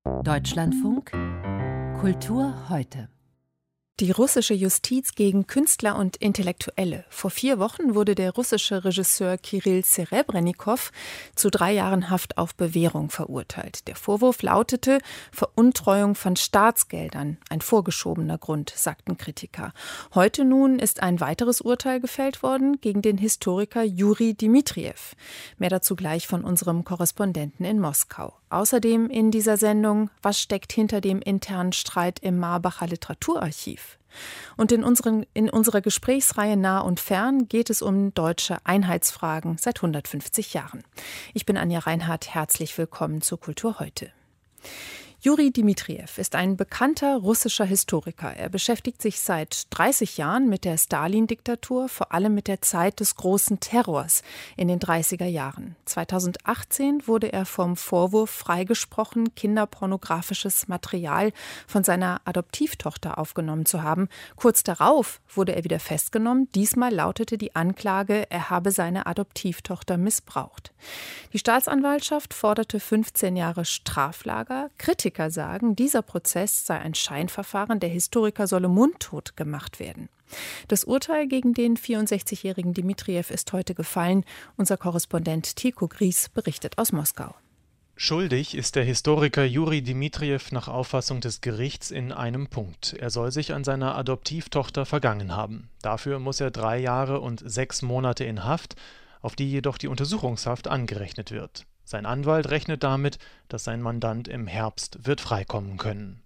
Deutschlandfunk Kultur heute. Die russische Justiz gegen Künstler und Intellektuelle. Vor 4 Wochen wurde der russische Regisseur Kirill Serebrennikov zu 3 Jahren Haft auf Bewährung verurteilt. Der Vorwurf lautete Veruntreuung von Staatsgeldern, ein vorgeschobener Grund, sagten Kritiker. Heute nun ist ein weiteres Urteil gefällt worden gegen den Historiker Juri Dmitrijew. Mehr dazu gleich von unserem Korrespondenten in Moskau. Außerdem in dieser Sendung, was steckt hinter dem internen Streit im Marbacher Literaturarchiv? Und in unserer Gesprächsreihe Nah und Fern geht es um deutsche Einheitsfragen seit 150 Jahren. Ich bin Anja Reinhardt, herzlich willkommen zu Kultur heute. Juri Dmitrijew ist ein bekannter russischer Historiker. Er beschäftigt sich seit 30 Jahren mit der Stalin-Diktatur, vor allem mit der Zeit des großen Terrors in den 30er Jahren. 2018 wurde er vom Vorwurf freigesprochen, kinderpornografisches Material von seiner Adoptivtochter aufgenommen zu haben. Kurz darauf wurde er wieder festgenommen. Diesmal lautete die Anklage, er habe seine Adoptivtochter missbraucht. Die Staatsanwaltschaft forderte 15 Jahre Straflager. Kritiker sagen, dieser Prozess sei ein Scheinverfahren, der Historiker solle mundtot gemacht werden. Das Urteil gegen den 64-jährigen Dmitrijew ist heute gefallen. Unser Korrespondent Tiko Gries berichtet aus Moskau. Schuldig ist der Historiker Juri Dmitrijew nach Auffassung des Gerichts in einem Punkt. Er soll sich an seiner Adoptivtochter vergangen haben. Dafür muss er 3 Jahre und 6 Monate in Haft, auf die jedoch die Untersuchungshaft angerechnet wird. Sein Anwalt rechnet damit, dass sein Mandant im Herbst wird freikommen können.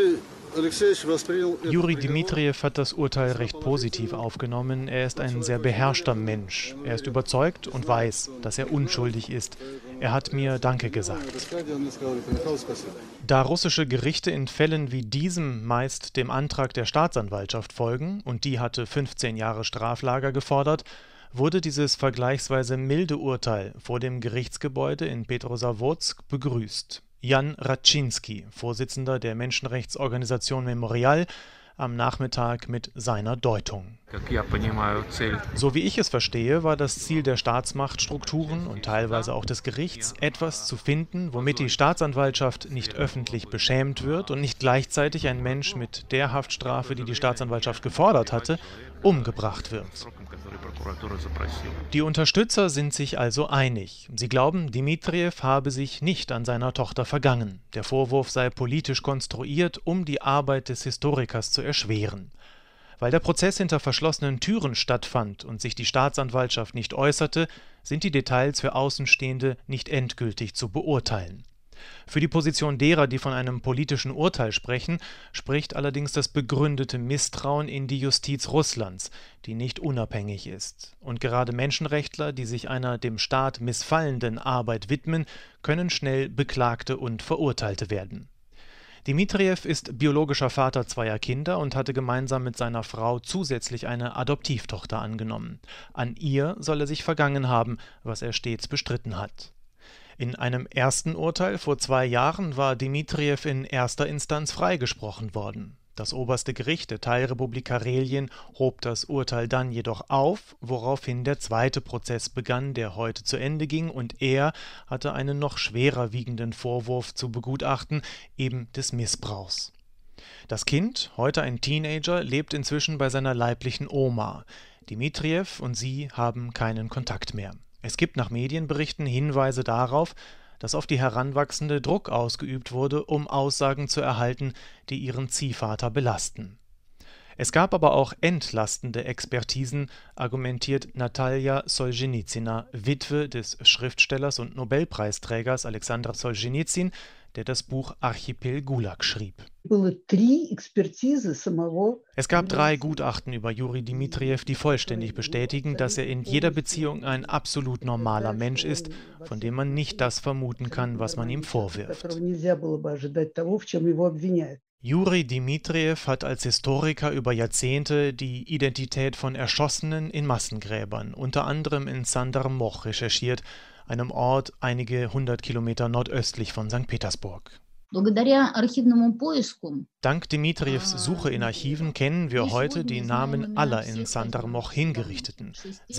Juri Dmitrijew hat das Urteil recht positiv aufgenommen. Er ist ein sehr beherrschter Mensch. Er ist überzeugt und weiß, dass er unschuldig ist. Er hat mir Danke gesagt. Da russische Gerichte in Fällen wie diesem meist dem Antrag der Staatsanwaltschaft folgen, und die hatte 15 Jahre Straflager gefordert, wurde dieses vergleichsweise milde Urteil vor dem Gerichtsgebäude in Petrosavodsk begrüßt. Jan Raczynski, Vorsitzender der Menschenrechtsorganisation Memorial, am Nachmittag mit seiner Deutung. So wie ich es verstehe, war das Ziel der Staatsmachtstrukturen und teilweise auch des Gerichts, etwas zu finden, womit die Staatsanwaltschaft nicht öffentlich beschämt wird und nicht gleichzeitig ein Mensch mit der Haftstrafe, die die Staatsanwaltschaft gefordert hatte, umgebracht wird. Die Unterstützer sind sich also einig. Sie glauben, Dmitrijew habe sich nicht an seiner Tochter vergangen. Der Vorwurf sei politisch konstruiert, um die Arbeit des Historikers zu erschweren. Weil der Prozess hinter verschlossenen Türen stattfand und sich die Staatsanwaltschaft nicht äußerte, sind die Details für Außenstehende nicht endgültig zu beurteilen. Für die Position derer, die von einem politischen Urteil sprechen, spricht allerdings das begründete Misstrauen in die Justiz Russlands, die nicht unabhängig ist. Und gerade Menschenrechtler, die sich einer dem Staat missfallenden Arbeit widmen, können schnell Beklagte und Verurteilte werden. Dmitrijew ist biologischer Vater 2 Kinder und hatte gemeinsam mit seiner Frau zusätzlich eine Adoptivtochter angenommen. An ihr soll er sich vergangen haben, was er stets bestritten hat. In einem ersten Urteil vor 2 Jahren war Dmitrijew in erster Instanz freigesprochen worden. Das oberste Gericht der Teilrepublik Karelien hob das Urteil dann jedoch auf, woraufhin der zweite Prozess begann, der heute zu Ende ging, und er hatte einen noch schwerer wiegenden Vorwurf zu begutachten, eben des Missbrauchs. Das Kind, heute ein Teenager, lebt inzwischen bei seiner leiblichen Oma. Dmitrijew und sie haben keinen Kontakt mehr. Es gibt nach Medienberichten Hinweise darauf, dass auf die Heranwachsende Druck ausgeübt wurde, um Aussagen zu erhalten, die ihren Ziehvater belasten. Es gab aber auch entlastende Expertisen, argumentiert Natalja Solschenizyn, Witwe des Schriftstellers und Nobelpreisträgers Alexander Solschenizyn, der das Buch Archipel Gulag schrieb. Es gab 3 Gutachten über Juri Dmitrijew, die vollständig bestätigen, dass er in jeder Beziehung ein absolut normaler Mensch ist, von dem man nicht das vermuten kann, was man ihm vorwirft. Juri Dmitrijew hat als Historiker über Jahrzehnte die Identität von Erschossenen in Massengräbern, unter anderem in Sandarmoch, recherchiert, einem Ort einige 100 Kilometer nordöstlich von St. Petersburg. Dank Dmitrijews Suche in Archiven kennen wir heute die Namen aller in Sandarmoch Hingerichteten.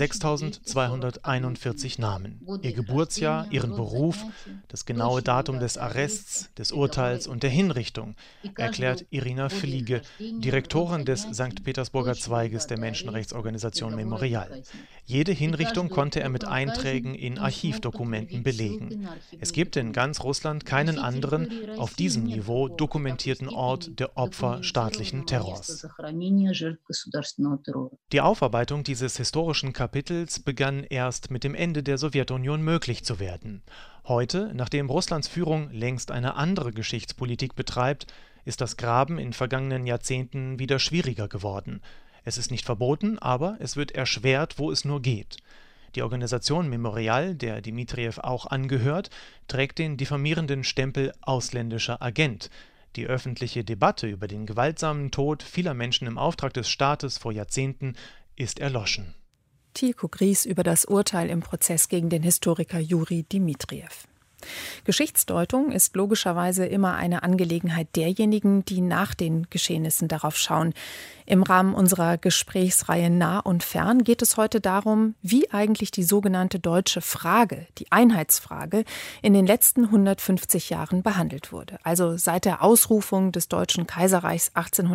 6.241 Namen. Ihr Geburtsjahr, ihren Beruf, das genaue Datum des Arrests, des Urteils und der Hinrichtung, erklärt Irina Fliege, Direktorin des St. Petersburger Zweiges der Menschenrechtsorganisation Memorial. Jede Hinrichtung konnte er mit Einträgen in Archivdokumenten belegen. Es gibt in ganz Russland keinen anderen, auf diesem Niveau dokumentierten Ort der Opfer staatlichen Terrors. Die Aufarbeitung dieses historischen Kapitels begann erst mit dem Ende der Sowjetunion möglich zu werden. Heute, nachdem Russlands Führung längst eine andere Geschichtspolitik betreibt, ist das Graben in vergangenen Jahrzehnten wieder schwieriger geworden. Es ist nicht verboten, aber es wird erschwert, wo es nur geht. Die Organisation Memorial, der Dmitrijew auch angehört, trägt den diffamierenden Stempel ausländischer Agent. Die öffentliche Debatte über den gewaltsamen Tod vieler Menschen im Auftrag des Staates vor Jahrzehnten ist erloschen. Tilko Gries über das Urteil im Prozess gegen den Historiker Juri Dmitrijew. Geschichtsdeutung ist logischerweise immer eine Angelegenheit derjenigen, die nach den Geschehnissen darauf schauen. Im Rahmen unserer Gesprächsreihe Nah und Fern geht es heute darum, wie eigentlich die sogenannte deutsche Frage, die Einheitsfrage, in den letzten 150 Jahren behandelt wurde. Also seit der Ausrufung des Deutschen Kaiserreichs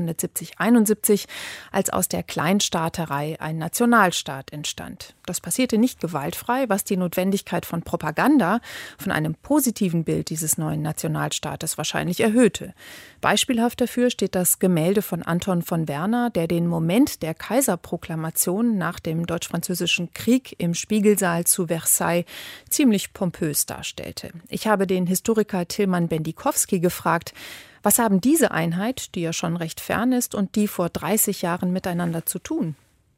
1870-71, als aus der Kleinstaaterei ein Nationalstaat entstand. Das passierte nicht gewaltfrei, was die Notwendigkeit von Propaganda, von einem positiven Bild dieses neuen Nationalstaates wahrscheinlich erhöhte. Beispielhaft dafür steht das Gemälde von Anton von Werner, der den Moment der Kaiserproklamation nach dem Deutsch-Französischen Krieg im Spiegelsaal zu Versailles ziemlich pompös darstellte. Ich habe den Historiker Tilman Bendikowski gefragt, was haben diese Einheit, die ja schon recht fern ist, und die vor 30 Jahren miteinander zu tun?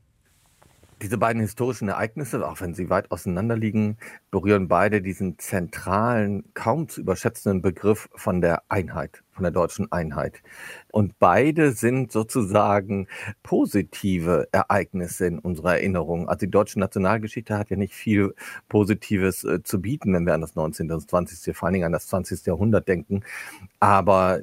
Diese beiden historischen Ereignisse, auch wenn sie weit auseinander liegen, berühren beide diesen zentralen, kaum zu überschätzenden Begriff von der Einheit, von der deutschen Einheit. Und beide sind sozusagen positive Ereignisse in unserer Erinnerung. Also die deutsche Nationalgeschichte hat ja nicht viel Positives zu bieten, wenn wir an das 19. und 20., vor allen Dingen an das 20. Jahrhundert denken. Aber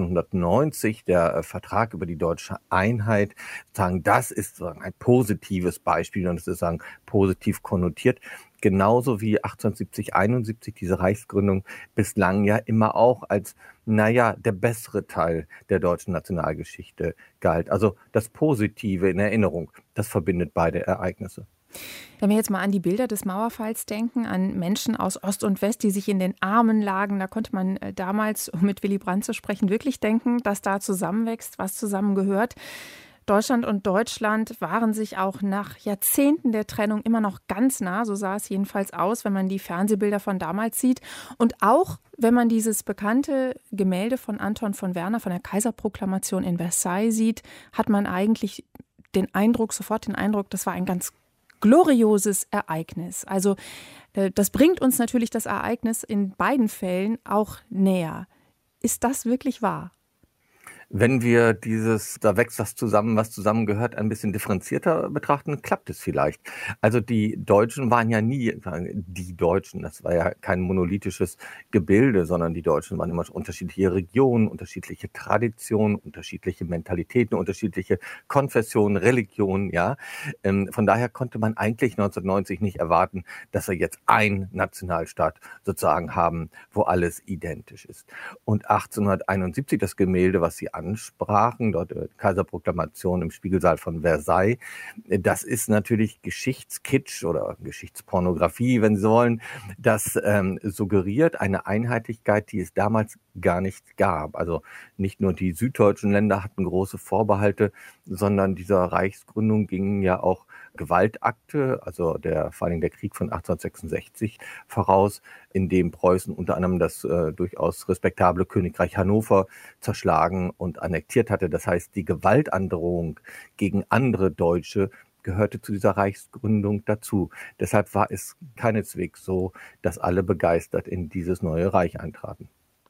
1990, der Vertrag über die deutsche Einheit, sagen, das ist sozusagen ein positives Beispiel und es ist sozusagen positiv konnotiert. Genauso wie 1870, 71 diese Reichsgründung bislang ja immer auch als, der bessere Teil der deutschen Nationalgeschichte galt. Also das Positive in Erinnerung, das verbindet beide Ereignisse. Wenn wir jetzt mal an die Bilder des Mauerfalls denken, an Menschen aus Ost und West, die sich in den Armen lagen, da konnte man damals, um mit Willy Brandt zu sprechen, wirklich denken, dass da zusammenwächst, was zusammengehört. Deutschland und Deutschland waren sich auch nach Jahrzehnten der Trennung immer noch ganz nah, so sah es jedenfalls aus, wenn man die Fernsehbilder von damals sieht. Und auch wenn man dieses bekannte Gemälde von Anton von Werner von der Kaiserproklamation in Versailles sieht, hat man eigentlich sofort den Eindruck, das war ein ganz glorioses Ereignis. Also das bringt uns natürlich das Ereignis in beiden Fällen auch näher. Ist das wirklich wahr? Wenn wir da wächst was zusammen, was zusammengehört, ein bisschen differenzierter betrachten, klappt es vielleicht. Also die Deutschen waren ja nie die Deutschen. Das war ja kein monolithisches Gebilde, sondern die Deutschen waren immer unterschiedliche Regionen, unterschiedliche Traditionen, unterschiedliche Mentalitäten, unterschiedliche Konfessionen, Religionen, ja. Von daher konnte man eigentlich 1990 nicht erwarten, dass wir jetzt einen Nationalstaat sozusagen haben, wo alles identisch ist. Und 1871, das Gemälde, was Sie ansprachen, dort Kaiserproklamation im Spiegelsaal von Versailles. Das ist natürlich Geschichtskitsch oder Geschichtspornografie, wenn Sie wollen. Das suggeriert eine Einheitlichkeit, die es damals gar nicht gab. Also nicht nur die süddeutschen Länder hatten große Vorbehalte, sondern dieser Reichsgründung gingen ja auch Gewaltakte, also vor allem der Krieg von 1866 voraus, in dem Preußen unter anderem das durchaus respektable Königreich Hannover zerschlagen und annektiert hatte. Das heißt, die Gewaltandrohung gegen andere Deutsche gehörte zu dieser Reichsgründung dazu. Deshalb war es keineswegs so, dass alle begeistert in dieses neue Reich eintraten.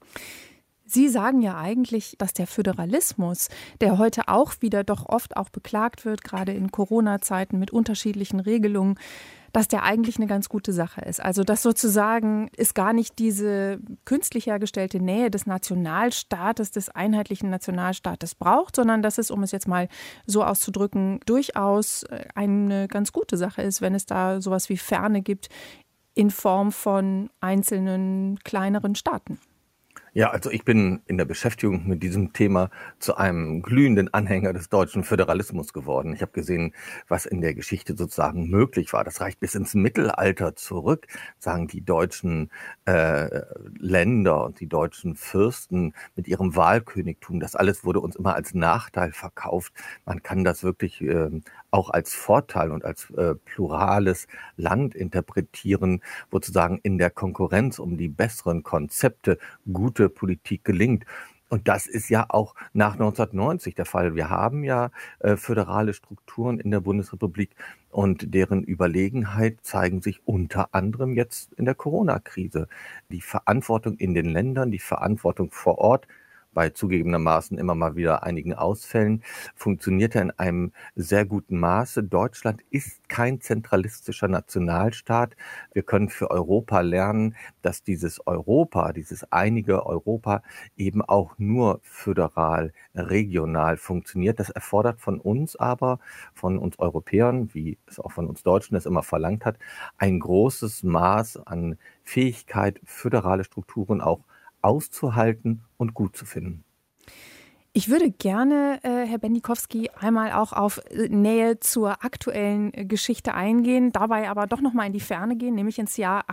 Sie sagen ja eigentlich, dass der Föderalismus, der heute auch wieder doch oft auch beklagt wird, gerade in Corona-Zeiten mit unterschiedlichen Regelungen, dass der eigentlich eine ganz gute Sache ist. Also dass sozusagen es gar nicht diese künstlich hergestellte Nähe des Nationalstaates, des einheitlichen Nationalstaates braucht, sondern dass es, um es jetzt mal so auszudrücken, durchaus eine ganz gute Sache ist, wenn es da sowas wie Ferne gibt in Form von einzelnen kleineren Staaten. Ja, also ich bin in der Beschäftigung mit diesem Thema zu einem glühenden Anhänger des deutschen Föderalismus geworden. Ich habe gesehen, was in der Geschichte sozusagen möglich war. Das reicht bis ins Mittelalter zurück, sagen die deutschen Länder und die deutschen Fürsten mit ihrem Wahlkönigtum. Das alles wurde uns immer als Nachteil verkauft. Man kann das wirklich auch als Vorteil und als plurales Land interpretieren, wo sozusagen in der Konkurrenz um die besseren Konzepte gute Politik gelingt. Und das ist ja auch nach 1990 der Fall. Wir haben ja föderale Strukturen in der Bundesrepublik und deren Überlegenheit zeigen sich unter anderem jetzt in der Corona-Krise. Die Verantwortung in den Ländern, die Verantwortung vor Ort, bei zugegebenermaßen immer mal wieder einigen Ausfällen, funktioniert er in einem sehr guten Maße. Deutschland ist kein zentralistischer Nationalstaat. Wir können für Europa lernen, dass dieses Europa, dieses einige Europa eben auch nur föderal, regional funktioniert. Das erfordert von uns aber, von uns Europäern, wie es auch von uns Deutschen es immer verlangt hat, ein großes Maß an Fähigkeit, föderale Strukturen auch auszuhalten und gut zu finden. Ich würde gerne, Herr Bendikowski, einmal auch auf Nähe zur aktuellen Geschichte eingehen, dabei aber doch noch mal in die Ferne gehen, nämlich ins Jahr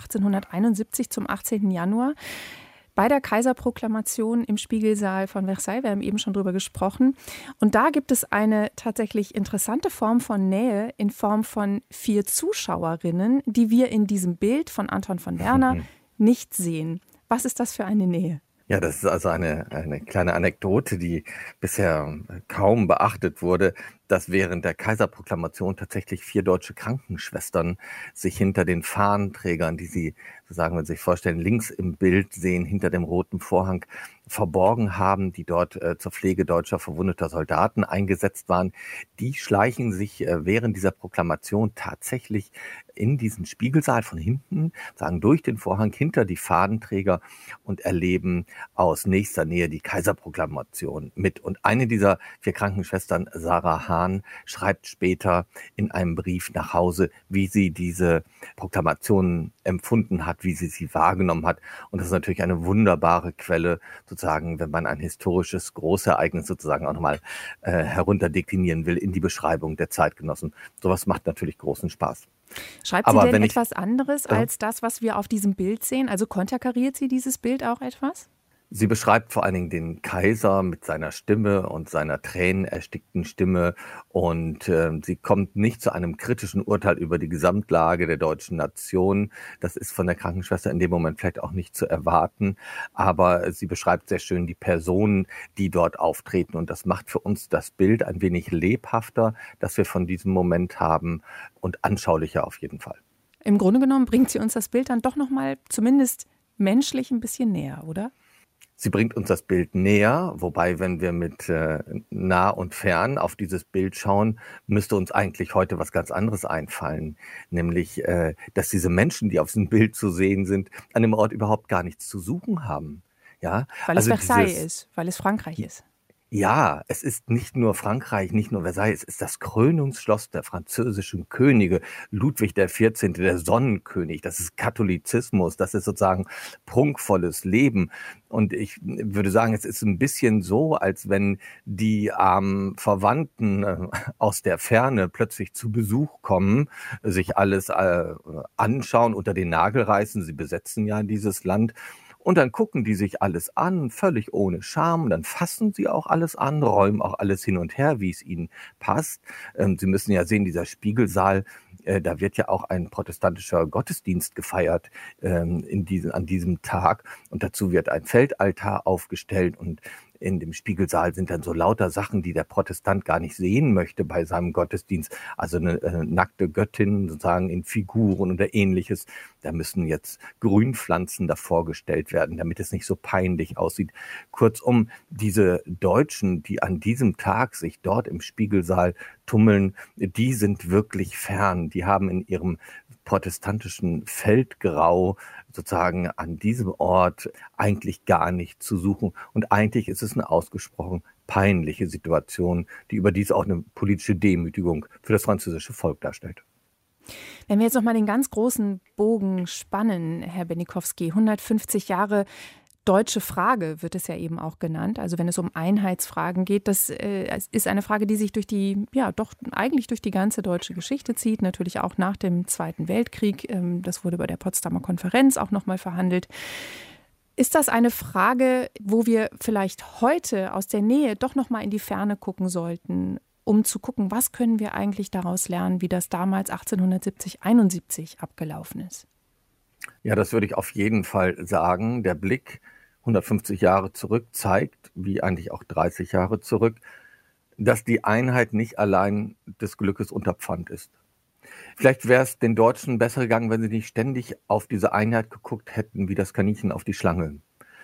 1871 zum 18. Januar. Bei der Kaiserproklamation im Spiegelsaal von Versailles, wir haben eben schon drüber gesprochen. Und da gibt es eine tatsächlich interessante Form von Nähe in Form von 4 Zuschauerinnen, die wir in diesem Bild von Anton von Werner nicht sehen. Was ist das für eine Nähe? Ja, das ist also eine kleine Anekdote, die bisher kaum beachtet wurde, dass während der Kaiserproklamation tatsächlich 4 deutsche Krankenschwestern sich hinter den Fahnenträgern, die Sie, so sagen wir sich vorstellen, links im Bild sehen, hinter dem roten Vorhang verborgen haben, die dort zur Pflege deutscher verwundeter Soldaten eingesetzt waren. Die schleichen sich während dieser Proklamation tatsächlich in diesen Spiegelsaal von hinten, sagen durch den Vorhang hinter die Fahnenträger und erleben aus nächster Nähe die Kaiserproklamation mit. Und eine dieser 4 Krankenschwestern, Sarah Hahn, schreibt später in einem Brief nach Hause, wie sie diese Proklamation empfunden hat, wie sie sie wahrgenommen hat. Und das ist natürlich eine wunderbare Quelle, sozusagen, wenn man ein historisches Großereignis sozusagen auch nochmal herunterdeklinieren will in die Beschreibung der Zeitgenossen. Sowas macht natürlich großen Spaß. Schreibt sie denn etwas anderes als das, was wir auf diesem Bild sehen? Also konterkariert sie dieses Bild auch etwas? Sie beschreibt vor allen Dingen den Kaiser mit seiner Stimme und seiner tränenerstickten Stimme und sie kommt nicht zu einem kritischen Urteil über die Gesamtlage der deutschen Nation. Das ist von der Krankenschwester in dem Moment vielleicht auch nicht zu erwarten, aber sie beschreibt sehr schön die Personen, die dort auftreten und das macht für uns das Bild ein wenig lebhafter, das wir von diesem Moment haben und anschaulicher auf jeden Fall. Im Grunde genommen bringt sie uns das Bild dann doch noch mal zumindest menschlich ein bisschen näher, oder? Sie bringt uns das Bild näher, wobei, wenn wir mit nah und fern auf dieses Bild schauen, müsste uns eigentlich heute was ganz anderes einfallen. Nämlich, dass diese Menschen, die auf diesem Bild zu sehen sind, an dem Ort überhaupt gar nichts zu suchen haben. Ja? Weil es Versailles ist, weil es Frankreich ist. Ja, es ist nicht nur Frankreich, nicht nur Versailles, es ist das Krönungsschloss der französischen Könige, Ludwig XIV., der Sonnenkönig, das ist Katholizismus, das ist sozusagen prunkvolles Leben. Und ich würde sagen, es ist ein bisschen so, als wenn die Verwandten aus der Ferne plötzlich zu Besuch kommen, sich alles anschauen, unter den Nagel reißen, sie besetzen ja dieses Land. Und dann gucken die sich alles an, völlig ohne Scham. Dann fassen sie auch alles an, räumen auch alles hin und her, wie es ihnen passt. Sie müssen ja sehen, dieser Spiegelsaal, da wird ja auch ein protestantischer Gottesdienst gefeiert an diesem Tag. Und dazu wird ein Feldaltar aufgestellt und in dem Spiegelsaal sind dann so lauter Sachen, die der Protestant gar nicht sehen möchte bei seinem Gottesdienst. Also eine nackte Göttin sozusagen in Figuren oder ähnliches. Da müssen jetzt Grünpflanzen davor gestellt werden, damit es nicht so peinlich aussieht. Kurzum, diese Deutschen, die an diesem Tag sich dort im Spiegelsaal tummeln, die sind wirklich fern. Die haben in ihrem protestantischen Feldgrau sozusagen an diesem Ort eigentlich gar nicht zu suchen. Und eigentlich ist es eine ausgesprochen peinliche Situation, die überdies auch eine politische Demütigung für das französische Volk darstellt. Wenn wir jetzt noch mal den ganz großen Bogen spannen, Herr Bennikowski, 150 Jahre deutsche Frage wird es ja eben auch genannt. Also wenn es um Einheitsfragen geht, das ist eine Frage, die sich durch eigentlich durch die ganze deutsche Geschichte zieht, natürlich auch nach dem Zweiten Weltkrieg. Das wurde bei der Potsdamer Konferenz auch noch mal verhandelt. Ist das eine Frage, wo wir vielleicht heute aus der Nähe doch noch mal in die Ferne gucken sollten, um zu gucken, was können wir eigentlich daraus lernen, wie das damals 1870, 71 abgelaufen ist? Ja, das würde ich auf jeden Fall sagen. Der Blick 150 Jahre zurück zeigt, wie eigentlich auch 30 Jahre zurück, dass die Einheit nicht allein des Glückes Unterpfand ist. Vielleicht wäre es den Deutschen besser gegangen, wenn sie nicht ständig auf diese Einheit geguckt hätten, wie das Kaninchen auf die Schlange.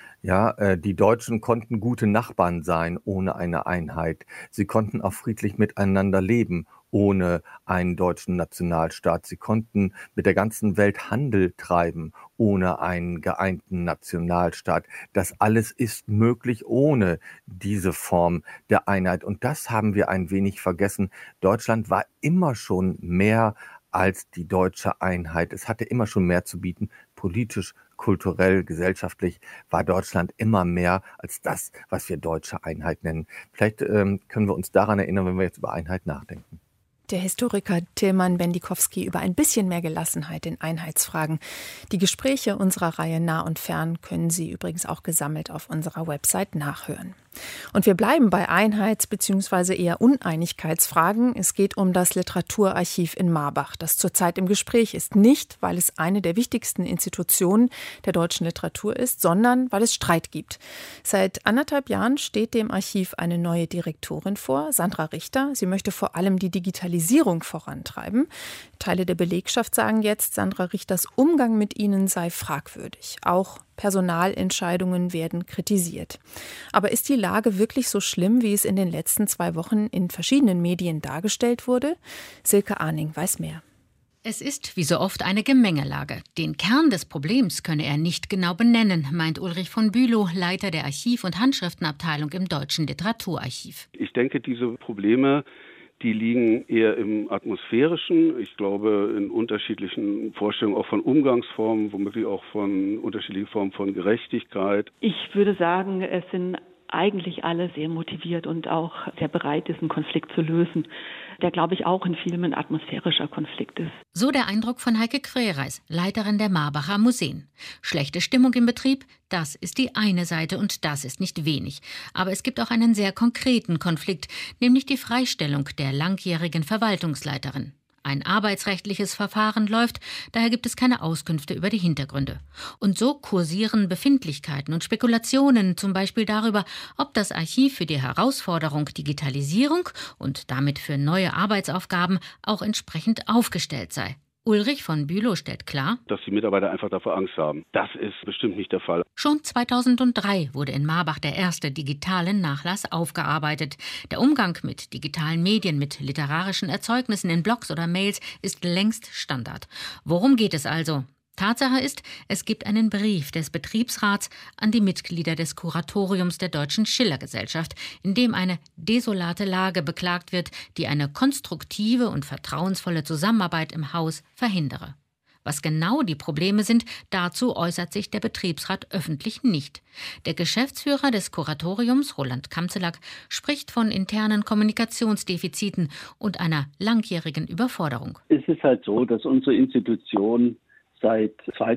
Ja, die Deutschen konnten gute Nachbarn sein ohne eine Einheit. Sie konnten auch friedlich miteinander leben ohne einen deutschen Nationalstaat. Sie konnten mit der ganzen Welt Handel treiben ohne einen geeinten Nationalstaat. Das alles ist möglich ohne diese Form der Einheit. Und das haben wir ein wenig vergessen. Deutschland war immer schon mehr als die deutsche Einheit. Es hatte immer schon mehr zu bieten, politisch, kulturell, gesellschaftlich war Deutschland immer mehr als das, was wir deutsche Einheit nennen. Vielleicht können wir uns daran erinnern, wenn wir jetzt über Einheit nachdenken. Der Historiker Tilman Bennikowski über ein bisschen mehr Gelassenheit in Einheitsfragen. Die Gespräche unserer Reihe Nah und Fern können Sie übrigens auch gesammelt auf unserer Website nachhören. Und wir bleiben bei Einheits- bzw. eher Uneinigkeitsfragen. Es geht um das Literaturarchiv in Marbach, das zurzeit im Gespräch ist. Nicht, weil es eine der wichtigsten Institutionen der deutschen Literatur ist, sondern weil es Streit gibt. Seit 1,5 Jahren steht dem Archiv eine neue Direktorin vor, Sandra Richter. Sie möchte vor allem die Digitalisierung vorantreiben. Teile der Belegschaft sagen jetzt, Sandra Richters Umgang mit ihnen sei fragwürdig. Auch Personalentscheidungen werden kritisiert. Aber ist die Lage wirklich so schlimm, wie es in den letzten 2 Wochen in verschiedenen Medien dargestellt wurde? Silke Arning weiß mehr. Es ist wie so oft eine Gemengelage. Den Kern des Problems könne er nicht genau benennen, meint Ulrich von Bülow, Leiter der Archiv- und Handschriftenabteilung im Deutschen Literaturarchiv. Ich denke, diese Probleme, die liegen eher im Atmosphärischen. Ich glaube, in unterschiedlichen Vorstellungen auch von Umgangsformen, womöglich auch von unterschiedlichen Formen von Gerechtigkeit. Ich würde sagen, es sind eigentlich alle sehr motiviert und auch sehr bereit, diesen Konflikt zu lösen, der, glaube ich, auch in vielem ein atmosphärischer Konflikt ist. So der Eindruck von Heike Krereis, Leiterin der Marbacher Museen. Schlechte Stimmung im Betrieb, das ist die eine Seite und das ist nicht wenig. Aber es gibt auch einen sehr konkreten Konflikt, nämlich die Freistellung der langjährigen Verwaltungsleiterin. Ein arbeitsrechtliches Verfahren läuft, daher gibt es keine Auskünfte über die Hintergründe. Und so kursieren Befindlichkeiten und Spekulationen, zum Beispiel darüber, ob das Archiv für die Herausforderung Digitalisierung und damit für neue Arbeitsaufgaben auch entsprechend aufgestellt sei. Ulrich von Bülow stellt klar, dass die Mitarbeiter einfach davor Angst haben. Das ist bestimmt nicht der Fall. Schon 2003 wurde in Marbach der erste digitale Nachlass aufgearbeitet. Der Umgang mit digitalen Medien, mit literarischen Erzeugnissen in Blogs oder Mails ist längst Standard. Worum geht es also? Tatsache ist, es gibt einen Brief des Betriebsrats an die Mitglieder des Kuratoriums der Deutschen Schiller-Gesellschaft, in dem eine desolate Lage beklagt wird, die eine konstruktive und vertrauensvolle Zusammenarbeit im Haus verhindere. Was genau die Probleme sind, dazu äußert sich der Betriebsrat öffentlich nicht. Der Geschäftsführer des Kuratoriums, Roland Kamzelack, spricht von internen Kommunikationsdefiziten und einer langjährigen Überforderung. Es ist halt so, dass unsere Institution seit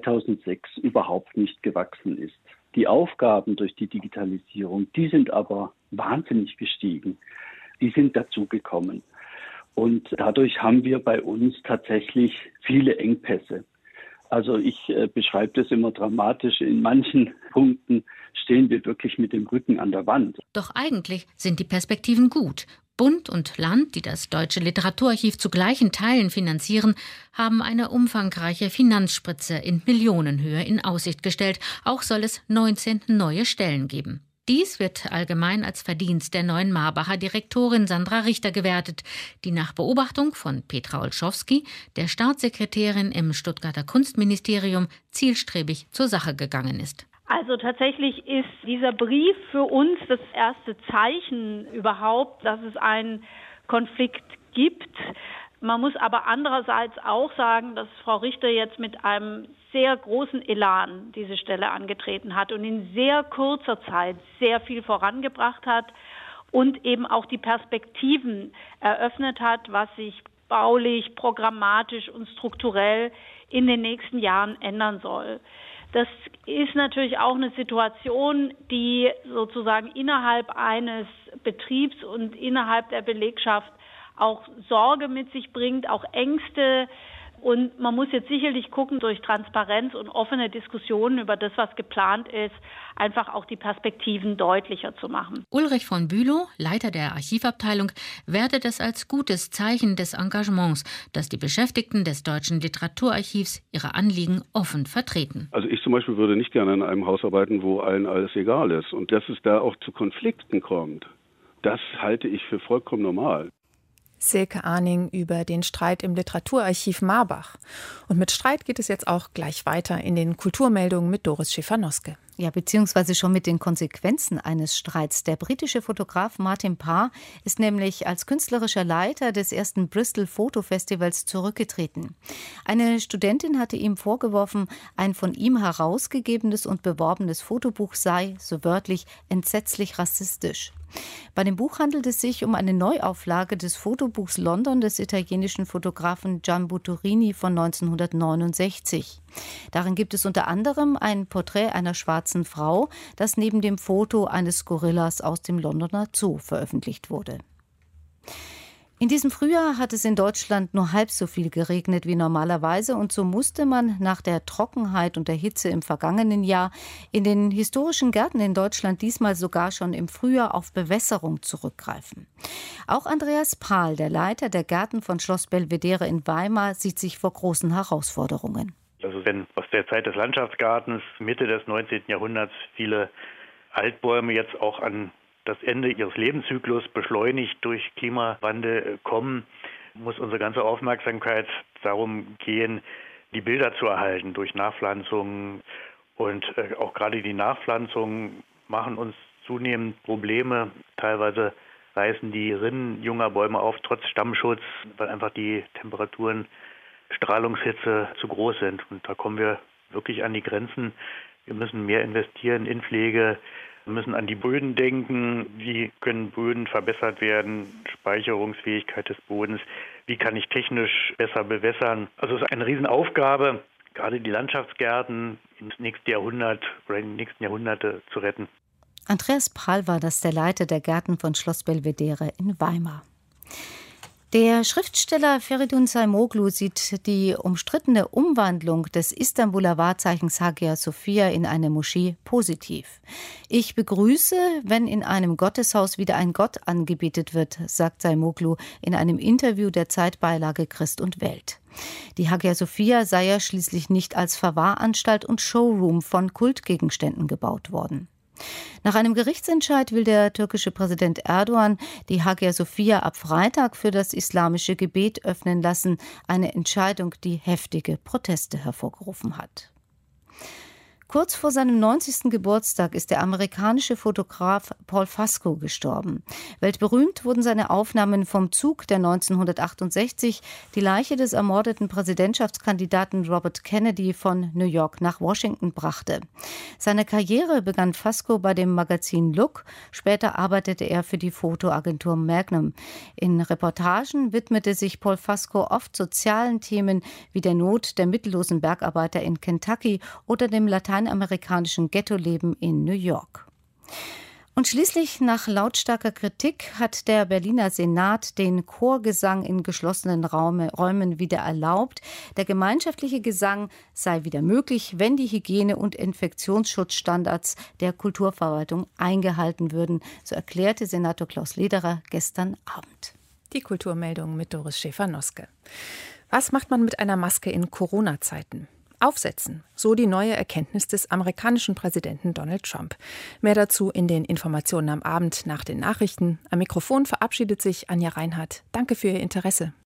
2006 überhaupt nicht gewachsen ist. Die Aufgaben durch die Digitalisierung, die sind aber wahnsinnig gestiegen. Die sind dazugekommen. Und dadurch haben wir bei uns tatsächlich viele Engpässe. Also ich beschreibe das immer dramatisch. In manchen Punkten stehen wir wirklich mit dem Rücken an der Wand. Doch eigentlich sind die Perspektiven gut. Bund und Land, die das Deutsche Literaturarchiv zu gleichen Teilen finanzieren, haben eine umfangreiche Finanzspritze in Millionenhöhe in Aussicht gestellt. Auch soll es 19 neue Stellen geben. Dies wird allgemein als Verdienst der neuen Marbacher Direktorin Sandra Richter gewertet, die nach Beobachtung von Petra Olschowski, der Staatssekretärin im Stuttgarter Kunstministerium, zielstrebig zur Sache gegangen ist. Also tatsächlich ist dieser Brief für uns das erste Zeichen überhaupt, dass es einen Konflikt gibt. Man muss aber andererseits auch sagen, dass Frau Richter jetzt mit einem sehr großen Elan diese Stelle angetreten hat und in sehr kurzer Zeit sehr viel vorangebracht hat und eben auch die Perspektiven eröffnet hat, was sich baulich, programmatisch und strukturell in den nächsten Jahren ändern soll. Das ist natürlich auch eine Situation, die sozusagen innerhalb eines Betriebs und innerhalb der Belegschaft auch Sorge mit sich bringt, auch Ängste. Und man muss jetzt sicherlich gucken, durch Transparenz und offene Diskussionen über das, was geplant ist, einfach auch die Perspektiven deutlicher zu machen. Ulrich von Bülow, Leiter der Archivabteilung, wertet es als gutes Zeichen des Engagements, dass die Beschäftigten des Deutschen Literaturarchivs ihre Anliegen offen vertreten. Also ich zum Beispiel würde nicht gerne in einem Haus arbeiten, wo allen alles egal ist. Und dass es da auch zu Konflikten kommt, das halte ich für vollkommen normal. Silke Arning über den Streit im Literaturarchiv Marbach. Und mit Streit geht es jetzt auch gleich weiter in den Kulturmeldungen mit Doris Schäfer-Noske. Ja, beziehungsweise schon mit den Konsequenzen eines Streits. Der britische Fotograf Martin Parr ist nämlich als künstlerischer Leiter des ersten Bristol Fotofestivals zurückgetreten. Eine Studentin hatte ihm vorgeworfen, ein von ihm herausgegebenes und beworbenes Fotobuch sei, so wörtlich, entsetzlich rassistisch. Bei dem Buch handelt es sich um eine Neuauflage des Fotobuchs London des italienischen Fotografen Gian Buturini von 1969. Darin gibt es unter anderem ein Porträt einer schwarzen Frau, das neben dem Foto eines Gorillas aus dem Londoner Zoo veröffentlicht wurde. In diesem Frühjahr hat es in Deutschland nur halb so viel geregnet wie normalerweise und so musste man nach der Trockenheit und der Hitze im vergangenen Jahr in den historischen Gärten in Deutschland diesmal sogar schon im Frühjahr auf Bewässerung zurückgreifen. Auch Andreas Pahl, der Leiter der Gärten von Schloss Belvedere in Weimar, sieht sich vor großen Herausforderungen. Also wenn aus der Zeit des Landschaftsgartens Mitte des 19. Jahrhunderts viele Altbäume jetzt auch an das Ende ihres Lebenszyklus beschleunigt durch Klimawandel kommen, muss unsere ganze Aufmerksamkeit darum gehen, die Bilder zu erhalten durch Nachpflanzungen. Und auch gerade die Nachpflanzungen machen uns zunehmend Probleme. Teilweise reißen die Rinnen junger Bäume auf, trotz Stammschutz, weil einfach die Temperaturen, Strahlungshitze zu groß sind. Und da kommen wir wirklich an die Grenzen. Wir müssen mehr investieren in Pflege. Wir müssen an die Böden denken. Wie können Böden verbessert werden? Speicherungsfähigkeit des Bodens. Wie kann ich technisch besser bewässern? Also es ist eine Riesenaufgabe, gerade die Landschaftsgärten ins nächste Jahrhundert oder in die nächsten Jahrhunderte zu retten. Andreas Pahl war das, der Leiter der Gärten von Schloss Belvedere in Weimar. Der Schriftsteller Feridun Saimoglu sieht die umstrittene Umwandlung des Istanbuler Wahrzeichens Hagia Sophia in eine Moschee positiv. Ich begrüße, wenn in einem Gotteshaus wieder ein Gott angebetet wird, sagt Saimoglu in einem Interview der Zeitbeilage Christ und Welt. Die Hagia Sophia sei ja schließlich nicht als Verwahranstalt und Showroom von Kultgegenständen gebaut worden. Nach einem Gerichtsentscheid will der türkische Präsident Erdogan die Hagia Sophia ab Freitag für das islamische Gebet öffnen lassen. Eine Entscheidung, die heftige Proteste hervorgerufen hat. Kurz vor seinem 90. Geburtstag ist der amerikanische Fotograf Paul Fasco gestorben. Weltberühmt wurden seine Aufnahmen vom Zug, der 1968 die Leiche des ermordeten Präsidentschaftskandidaten Robert Kennedy von New York nach Washington brachte. Seine Karriere begann Fasco bei dem Magazin Look. Später arbeitete er für die Fotoagentur Magnum. In Reportagen widmete sich Paul Fasco oft sozialen Themen wie der Not der mittellosen Bergarbeiter in Kentucky oder dem lateinamerikanischen Ghettoleben in New York. Und schließlich, nach lautstarker Kritik, hat der Berliner Senat den Chorgesang in geschlossenen Räumen wieder erlaubt. Der gemeinschaftliche Gesang sei wieder möglich, wenn die Hygiene- und Infektionsschutzstandards der Kulturverwaltung eingehalten würden, so erklärte Senator Klaus Lederer gestern Abend. Die Kulturmeldung mit Doris Schäfer-Noske. Was macht man mit einer Maske in Corona-Zeiten? aufsetzen. So die neue Erkenntnis des amerikanischen Präsidenten Donald Trump. Mehr dazu in den Informationen am Abend nach den Nachrichten. Am Mikrofon verabschiedet sich Anja Reinhardt. Danke für Ihr Interesse.